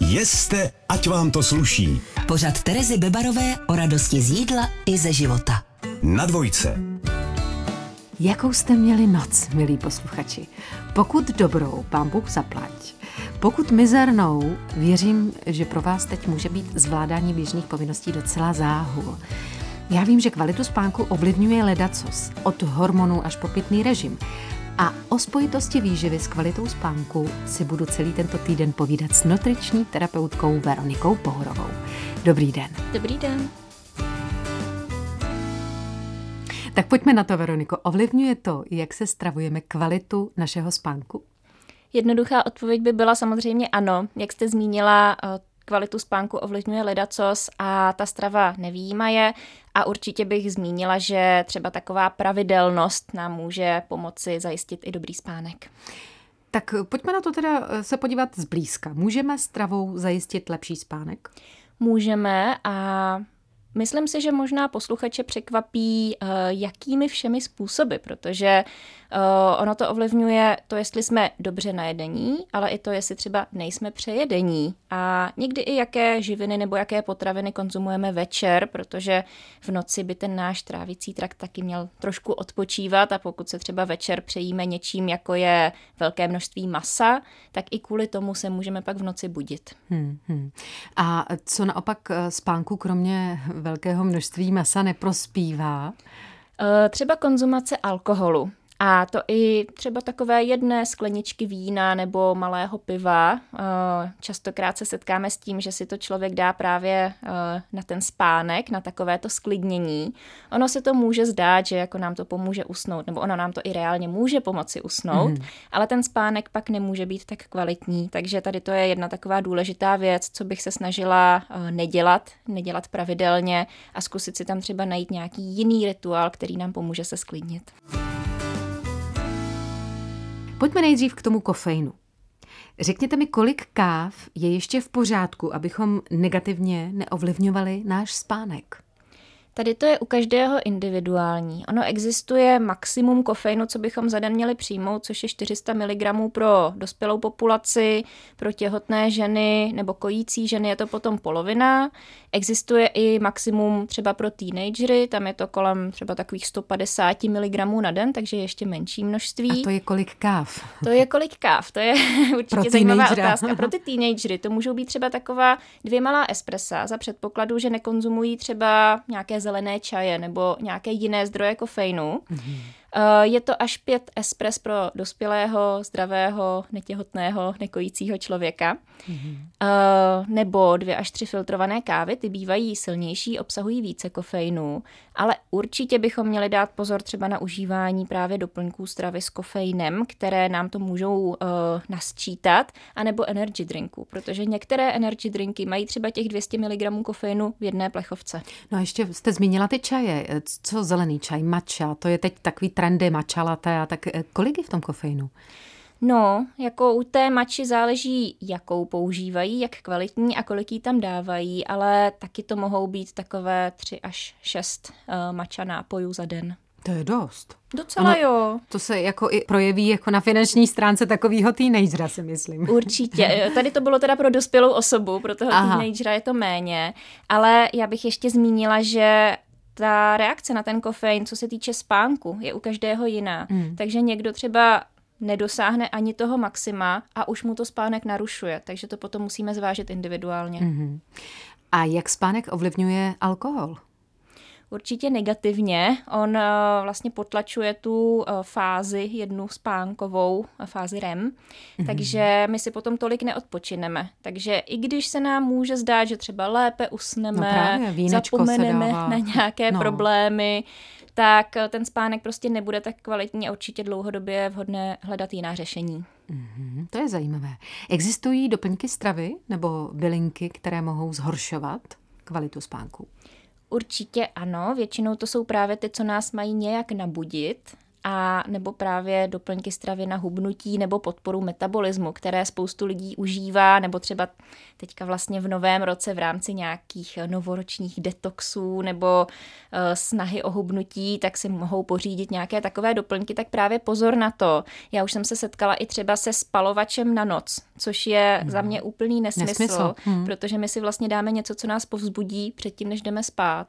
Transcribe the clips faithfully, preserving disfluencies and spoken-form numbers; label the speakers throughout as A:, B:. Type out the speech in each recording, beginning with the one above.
A: Jeste, ať vám to sluší.
B: Pořad Terezy Bebarové o radosti z jídla i ze života.
A: Na dvojce.
C: Jakou jste měli noc, milí posluchači? Pokud dobrou, pán Bůh zaplať. Pokud mizernou, věřím, že pro vás teď může být zvládání běžných povinností docela záhul. Já vím, že kvalitu spánku ovlivňuje ledacos, od hormonů až po pitný režim. A o spojitosti výživy s kvalitou spánku si budu celý tento týden povídat s nutriční terapeutkou Veronikou Pohrovou. Dobrý den.
D: Dobrý den.
C: Tak pojďme na to, Veroniko. Ovlivňuje to, jak se stravujeme, kvalitu našeho spánku?
D: Jednoduchá odpověď by byla samozřejmě ano. Jak jste zmínila, kvalitu spánku ovlivňuje ledacos a ta strava nevyjímaje. A určitě bych zmínila, že třeba taková pravidelnost nám může pomoci zajistit i dobrý spánek.
C: Tak pojďme na to teda se podívat zblízka. Můžeme stravou zajistit lepší spánek?
D: Můžeme a myslím si, že možná posluchače překvapí, jakými všemi způsoby, protože ono to ovlivňuje to, jestli jsme dobře najedení, ale i to, jestli třeba nejsme přejedení a někdy i jaké živiny nebo jaké potraviny konzumujeme večer, protože v noci by ten náš trávicí trakt taky měl trošku odpočívat a pokud se třeba večer přejíme něčím, jako je velké množství masa, tak i kvůli tomu se můžeme pak v noci budit.
C: Hmm, hmm. A co naopak spánku kromě velkého množství masa neprospívá?
D: Třeba konzumace alkoholu. A to i třeba takové jedné skleničky vína nebo malého piva. Častokrát se setkáme s tím, že si to člověk dá právě na ten spánek, na takovéto sklidnění. Ono se to může zdát, že jako nám to pomůže usnout, nebo ono nám to i reálně může pomoci usnout, mm. ale ten spánek pak nemůže být tak kvalitní. Takže tady to je jedna taková důležitá věc, co bych se snažila nedělat, nedělat pravidelně a zkusit si tam třeba najít nějaký jiný rituál, který nám pomůže se sklidnit.
C: Pojďme nejdřív k tomu kofeinu. Řekněte mi, kolik káv je ještě v pořádku, abychom negativně neovlivňovali náš spánek?
D: Tady to je u každého individuální. Ono existuje maximum kofeinu, co bychom za den měli přijmout, což je čtyři sta miligramů pro dospělou populaci, pro těhotné ženy nebo kojící ženy je to potom polovina. Existuje i maximum třeba pro teenagery, tam je to kolem třeba takových sto padesát miligramů na den, takže ještě menší množství.
C: A to je kolik káv?
D: To je kolik káv, to je určitě zajímavá otázka. Pro ty teenagery to můžou být třeba taková dvě malá espressa za předpokladu, že nekonzumují třeba nějaké zelené čaje nebo nějaké jiné zdroje kofeinu. Mm-hmm. Je to až pět espres pro dospělého, zdravého, netěhotného, nekojícího člověka. Mm-hmm. Nebo dvě až tři filtrované kávy, ty bývají silnější, obsahují více kofeinu, ale určitě bychom měli dát pozor třeba na užívání právě doplňků stravy s kofeinem, které nám to můžou uh, nasčítat, anebo energy drinků, protože některé energy drinky mají třeba těch dvě stě miligramů kofeinu v jedné plechovce.
C: No a ještě jste zmínila ty čaje. Co zelený čaj, matcha, to je teď takový trendy, matcha latte, a tak kolik je v tom kofeinu?
D: No, jako u té matchy záleží, jakou používají, jak kvalitní a kolik jí tam dávají, ale taky to mohou být takové tři až šest uh, matcha nápojů za den.
C: To je dost.
D: Docela ono, jo.
C: To se jako i projeví jako na finanční stránce takovýho teenagera, si myslím.
D: Určitě. Tady to bylo teda pro dospělou osobu, pro toho Aha. teenagera je to méně, ale já bych ještě zmínila, že ta reakce na ten kofein, co se týče spánku, je u každého jiná. Mm. Takže někdo třeba nedosáhne ani toho maxima a už mu to spánek narušuje, takže to potom musíme zvážit individuálně. Mm-hmm.
C: A jak spánek ovlivňuje alkohol?
D: Určitě negativně. On vlastně potlačuje tu fázi jednu spánkovou, fázi R E M, mm-hmm. takže my si potom tolik neodpočineme. Takže i když se nám může zdát, že třeba lépe usneme,
C: no právě,
D: zapomeneme na nějaké no. problémy, tak ten spánek prostě nebude tak kvalitní a určitě dlouhodobě je vhodné hledat jiná řešení.
C: Mm-hmm, to je zajímavé. Existují doplňky stravy nebo bylinky, které mohou zhoršovat kvalitu spánku?
D: Určitě ano, většinou to jsou právě ty, co nás mají nějak nabudit a nebo právě doplňky stravy na hubnutí nebo podporu metabolismu, které spoustu lidí užívá, nebo třeba teďka vlastně v novém roce v rámci nějakých novoročních detoxů nebo uh, snahy o hubnutí, tak si mohou pořídit nějaké takové doplňky, tak právě pozor na to. Já už jsem se setkala i třeba se spalovačem na noc, což je hmm. za mě úplný nesmysl, nesmysl. Hmm. protože my si vlastně dáme něco, co nás povzbudí předtím, než jdeme spát.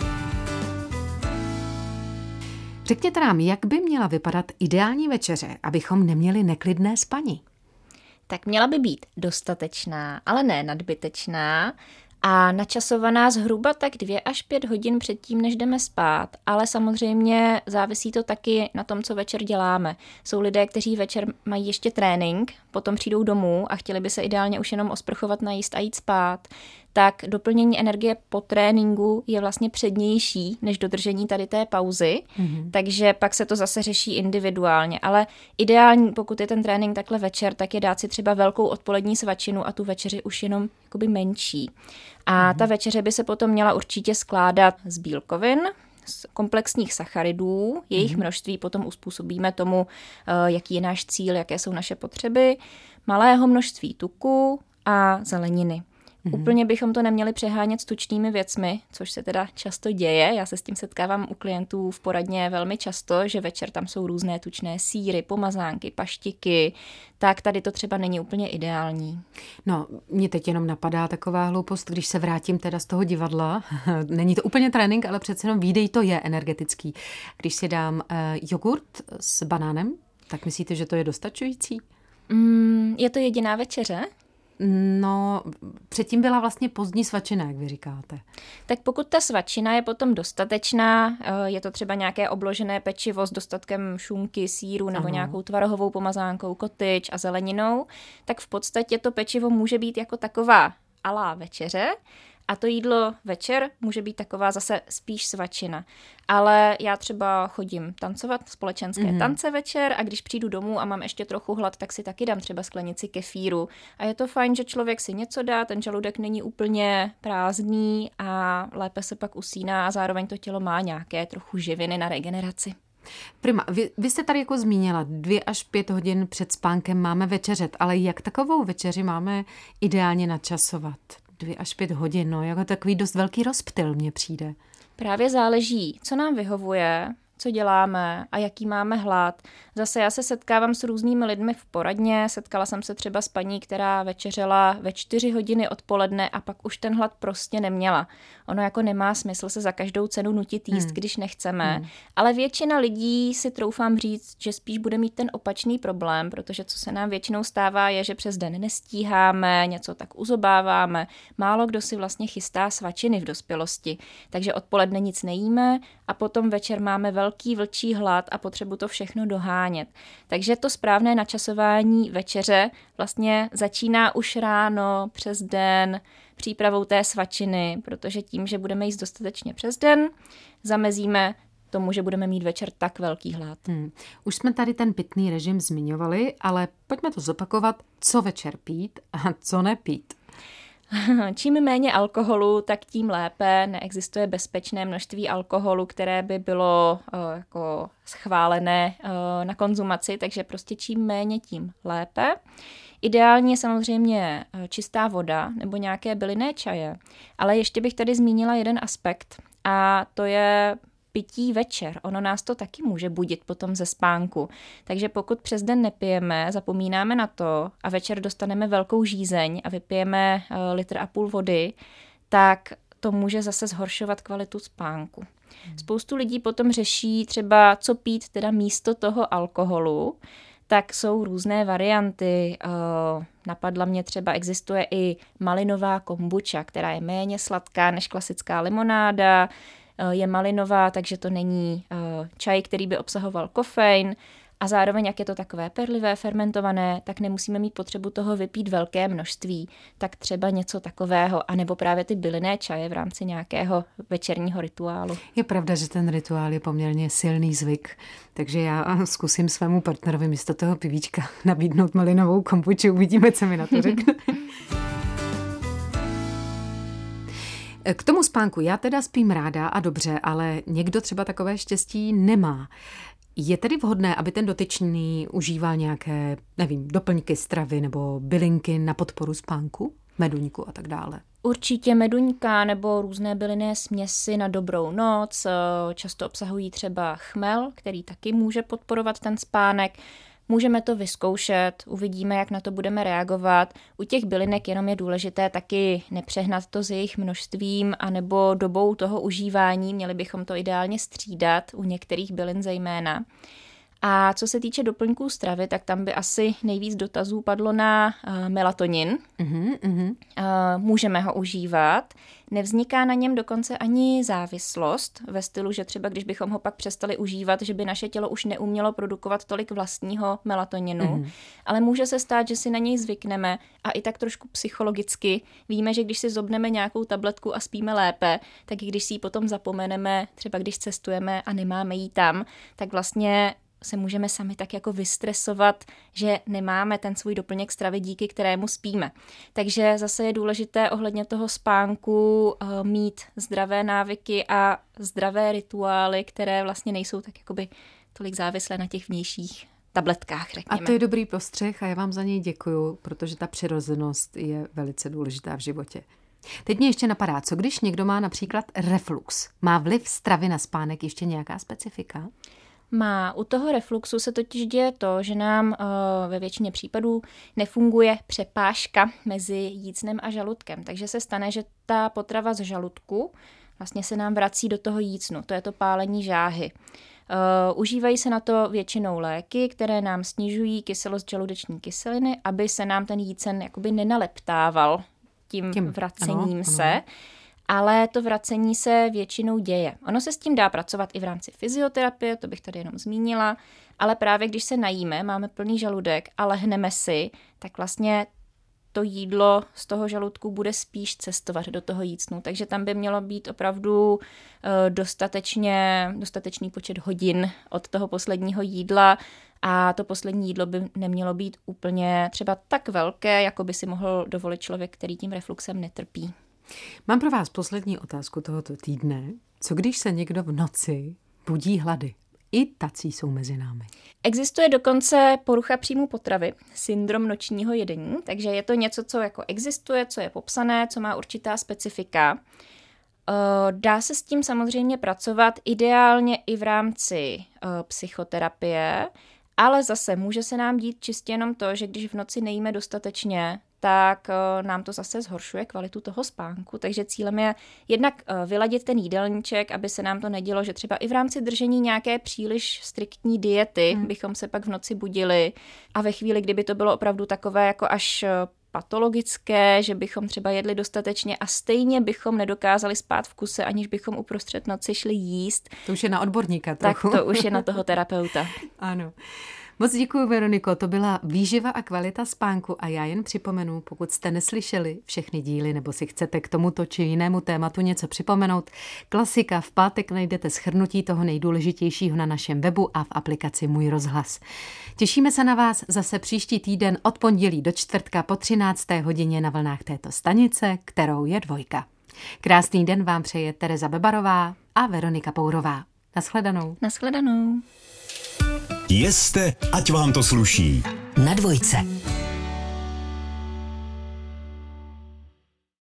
C: Řekněte nám, jak by měla vypadat ideální večeře, abychom neměli neklidné spaní?
D: Tak měla by být dostatečná, ale ne nadbytečná a načasovaná zhruba tak dvě až pět hodin předtím, než jdeme spát, ale samozřejmě závisí to taky na tom, co večer děláme. Jsou lidé, kteří večer mají ještě trénink, potom přijdou domů a chtěli by se ideálně už jenom osprchovat, najíst a jít spát, tak doplnění energie po tréninku je vlastně přednější než dodržení tady té pauzy, mm-hmm. takže pak se to zase řeší individuálně, ale ideální, pokud je ten trénink takhle večer, tak je dát si třeba velkou odpolední svačinu a tu večeři už jenom jakoby menší. A mm-hmm. ta večeře by se potom měla určitě skládat z bílkovin, z komplexních sacharidů, jejich mm-hmm. množství potom uspůsobíme tomu, jaký je náš cíl, jaké jsou naše potřeby, malého množství tuku a zeleniny. Mm-hmm. Úplně bychom to neměli přehánět s tučnými věcmi, což se teda často děje. Já se s tím setkávám u klientů v poradně velmi často, že večer tam jsou různé tučné sýry, pomazánky, paštiky, tak tady to třeba není úplně ideální.
C: No, mě teď jenom napadá taková hloupost, když se vrátím teda z toho divadla. Není to úplně trénink, ale přece jenom výdej to je energetický. Když si dám uh, jogurt s banánem, tak myslíte, že to je dostačující?
D: Mm, je to jediná večeře?
C: No, předtím byla vlastně pozdní svačina, jak vy říkáte.
D: Tak pokud ta svačina je potom dostatečná, je to třeba nějaké obložené pečivo s dostatkem šunky, sýru nebo ano. nějakou tvarohovou pomazánkou, kotyč a zeleninou, tak v podstatě to pečivo může být jako taková alá večeře, a to jídlo večer může být taková zase spíš svačina. Ale já třeba chodím tancovat společenské mm-hmm. tance večer a když přijdu domů a mám ještě trochu hlad, tak si taky dám třeba sklenici kefíru. A je to fajn, že člověk si něco dá, ten žaludek není úplně prázdný a lépe se pak usíná a zároveň to tělo má nějaké trochu živiny na regeneraci.
C: Prima, vy, vy jste tady jako zmínila, dvě až pět hodin před spánkem máme večeřet, ale jak takovou večeři máme ideálně načasovat? Dvě až pět hodin, no, jako takový dost velký rozptyl mně přijde.
D: Právě záleží, co nám vyhovuje, co děláme a jaký máme hlad. Zase já se setkávám s různými lidmi v poradně, setkala jsem se třeba s paní, která večeřela ve čtyři hodiny odpoledne a pak už ten hlad prostě neměla. Ono jako nemá smysl se za každou cenu nutit jíst, hmm. když nechceme, hmm. ale většina lidí si troufám říct, že spíš bude mít ten opačný problém, protože co se nám většinou stává je, že přes den nestíháme, něco tak uzobáváme, málo kdo si vlastně chystá svačiny v dospělosti, takže odpoledne nic nejíme a potom večer máme velký vlčí hlad a potřebu to všechno dohánět. Takže to správné načasování večeře vlastně začíná už ráno, přes den, přípravou té svačiny, protože tím, že budeme jíst dostatečně přes den, zamezíme tomu, že budeme mít večer tak velký hlad.
C: Hmm. Už jsme tady ten pitný režim zmiňovali, ale pojďme to zopakovat, co večer pít a co nepít.
D: Čím méně alkoholu, tak tím lépe. Neexistuje bezpečné množství alkoholu, které by bylo uh, jako schválené uh, na konzumaci, takže prostě čím méně, tím lépe. Ideálně je samozřejmě čistá voda nebo nějaké bylinné čaje, ale ještě bych tady zmínila jeden aspekt a to je pití večer. Ono nás to taky může budit potom ze spánku. Takže pokud přes den nepijeme, zapomínáme na to a večer dostaneme velkou žízeň a vypijeme litr a půl vody, tak to může zase zhoršovat kvalitu spánku. Spoustu lidí potom řeší třeba, co pít teda místo toho alkoholu, tak jsou různé varianty. Napadla mě třeba, existuje i malinová kombuča, která je méně sladká než klasická limonáda, je malinová, takže to není čaj, který by obsahoval kofein a zároveň, jak je to takové perlivé, fermentované, tak nemusíme mít potřebu toho vypít velké množství, tak třeba něco takového, anebo právě ty bylinné čaje v rámci nějakého večerního rituálu.
C: Je pravda, že ten rituál je poměrně silný zvyk, takže já zkusím svému partnerovi místo toho pivíčka nabídnout malinovou kombuči, uvidíme, co mi na to řekne. K tomu spánku já teda spím ráda a dobře, ale někdo třeba takové štěstí nemá. Je tedy vhodné, aby ten dotyčný užíval nějaké, nevím, doplňky stravy nebo bylinky na podporu spánku, meduňku a tak dále?
D: Určitě meduňka nebo různé bylinné směsi na dobrou noc, často obsahují třeba chmel, který taky může podporovat ten spánek. Můžeme to vyzkoušet, uvidíme, jak na to budeme reagovat. U těch bylinek jenom je důležité taky nepřehnat to s jejich množstvím anebo dobou toho užívání. Měli bychom to ideálně střídat, u některých bylin zejména. A co se týče doplňků stravy, tak tam by asi nejvíc dotazů padlo na uh, melatonin.
C: Uh-huh, uh-huh.
D: Uh, můžeme ho užívat. Nevzniká na něm dokonce ani závislost ve stylu, že třeba když bychom ho pak přestali užívat, že by naše tělo už neumělo produkovat tolik vlastního melatoninu. Uh-huh. Ale může se stát, že si na něj zvykneme a i tak trošku psychologicky víme, že když si zobneme nějakou tabletku a spíme lépe, tak i když si ji potom zapomeneme, třeba když cestujeme a nemáme ji tam, tak vlastně se můžeme sami tak jako vystresovat, že nemáme ten svůj doplněk stravy, díky kterému spíme. Takže zase je důležité ohledně toho spánku uh, mít zdravé návyky a zdravé rituály, které vlastně nejsou tak jakoby tolik závislé na těch vnějších tabletkách, řekněme.
C: A to je dobrý postřeh a já vám za něj děkuju, protože ta přirozenost je velice důležitá v životě. Teď mě ještě napadá, co když někdo má například reflux? Má vliv stravy na spánek ještě nějaká specifika?
D: Má. U toho refluxu se totiž děje to, že nám uh, ve většině případů nefunguje přepážka mezi jícnem a žaludkem. Takže se stane, že ta potrava z žaludku vlastně se nám vrací do toho jícnu. To je to pálení žáhy. Uh, užívají se na to většinou léky, které nám snižují kyselost žaludeční kyseliny, aby se nám ten jícen jakoby nenaleptával tím, tím vracením ano, se. Ano. Ale to vracení se většinou děje. Ono se s tím dá pracovat i v rámci fyzioterapie, to bych tady jenom zmínila, ale právě když se najíme, máme plný žaludek a lehneme si, tak vlastně to jídlo z toho žaludku bude spíš cestovat do toho jícnu. Takže tam by mělo být opravdu dostatečně, dostatečný počet hodin od toho posledního jídla a to poslední jídlo by nemělo být úplně třeba tak velké, jako by si mohl dovolit člověk, který tím refluxem netrpí.
C: Mám pro vás poslední otázku tohoto týdne. Co když se někdo v noci budí hlady? I tací jsou mezi námi.
D: Existuje dokonce porucha příjmu potravy, syndrom nočního jedení, takže je to něco, co jako existuje, co je popsané, co má určitá specifika. Dá se s tím samozřejmě pracovat ideálně i v rámci psychoterapie, ale zase může se nám dít čistě jenom to, že když v noci nejíme dostatečně, tak nám to zase zhoršuje kvalitu toho spánku. Takže cílem je jednak vyladit ten jídelníček, aby se nám to nedělo, že třeba i v rámci držení nějaké příliš striktní diety hmm. bychom se pak v noci budili a ve chvíli, kdyby to bylo opravdu takové jako až patologické, že bychom třeba jedli dostatečně a stejně bychom nedokázali spát v kuse, aniž bychom uprostřed noci šli jíst.
C: To už je na odborníka trochu.
D: Tak to už je na toho terapeuta.
C: Ano. Moc děkuji, Veroniko, to byla výživa a kvalita spánku a já jen připomenu, pokud jste neslyšeli všechny díly nebo si chcete k tomuto či jinému tématu něco připomenout, Klasika v pátek najdete shrnutí toho nejdůležitějšího na našem webu a v aplikaci Můj rozhlas. Těšíme se na vás zase příští týden od pondělí do čtvrtka po třinácté hodině na vlnách této stanice, kterou je Dvojka. Krásný den vám přeje Tereza Bebarová a Veronika Pourová. Naschledanou.
D: Naschledanou.
A: Jeste, ať vám to sluší.
B: Na dvojce.